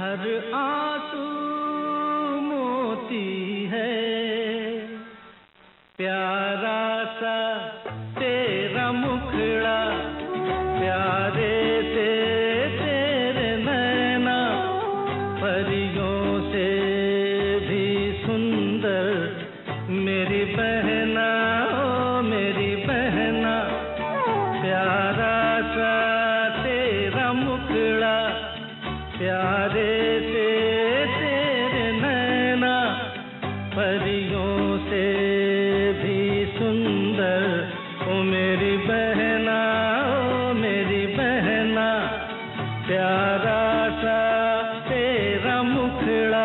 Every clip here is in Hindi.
हर आंसू मोती है, प्यारा सा तेरा मुखड़ा, प्यारे से तेरे नैना, परियों से भी सुंदर मेरी बहना, ओ मेरी बहना। प्यारा सा तेरा मुखड़ा, प्यारे से तेरे नैना, परियों से भी सुंदर ओ मेरी बहना, ओ मेरी बहना। प्यारा सा तेरा मुखड़ा।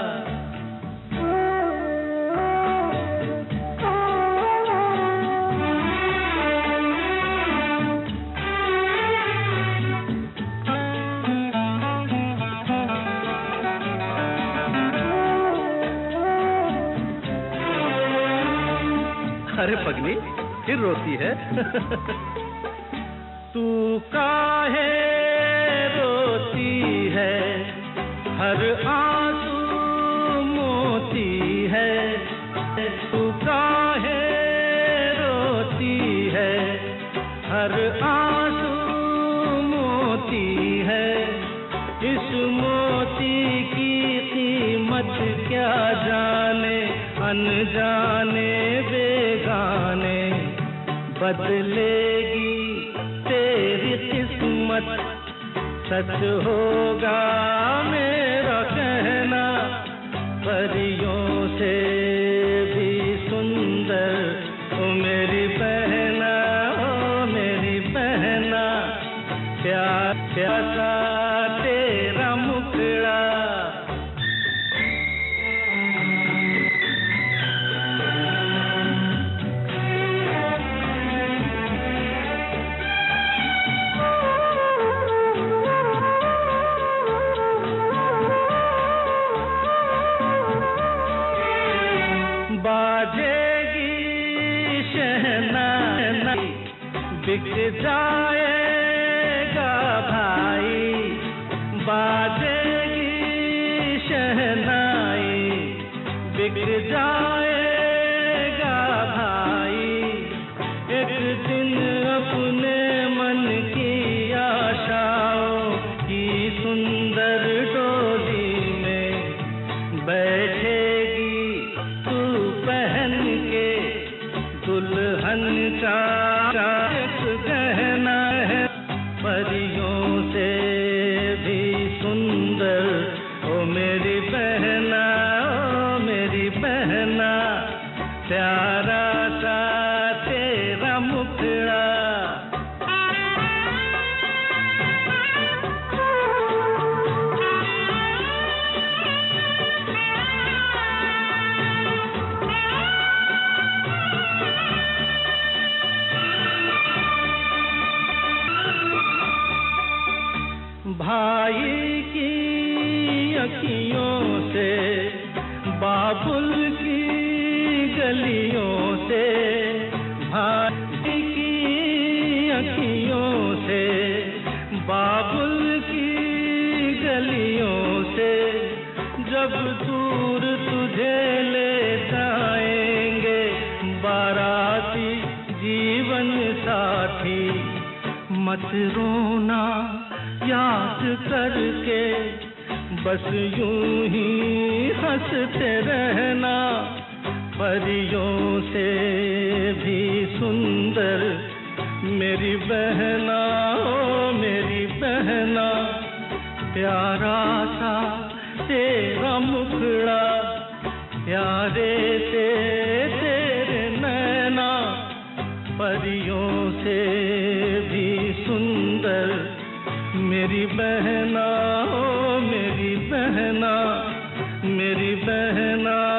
अरे पगली, फिर रोती है? तू काहे रोती है, हर आंसू मोती है। तू काहे रोती है, हर आंसू मोती है। इस मोती की कीमत क्या जाने अनजाने बेगाने, बदलेगी तेरी किस्मत, सच होगा मेरा कहना। परियों से भी सुंदर ओ मेरी बहना, ओ मेरी बहना। प्यासा तेरा मुखड़ा। बाजेगी शहनाई, बिक जाएगा भाई। बाजेगी शहनाई, बिक जाएगा भाई। एक दिन अपने मन की आशाओं की सुंदर डोली में बैठेगी पहन के दुल्हन का एक गहना है। परियों से भी सुंदर ओ मेरी बहना, ओ मेरी बहना। प्यारा सा तेरा मुखड़ा। भाई की अखियों से, बाबुल की गलियों से, भाई की अखियों से, बाबुल की गलियों से। जब दूर तुझे ले जाएंगे बाराती जीवन साथी, मत रोना याद करके, बस यूं ही हंसते रहना। परियों से भी सुंदर मेरी बहना, ओ मेरी बहना। प्यारा सा तेरा मुखड़ा, प्यारे से तेरे नैना, परियों से भी सुंदर मेरी बहना, ओ मेरी बहना, मेरी बहना।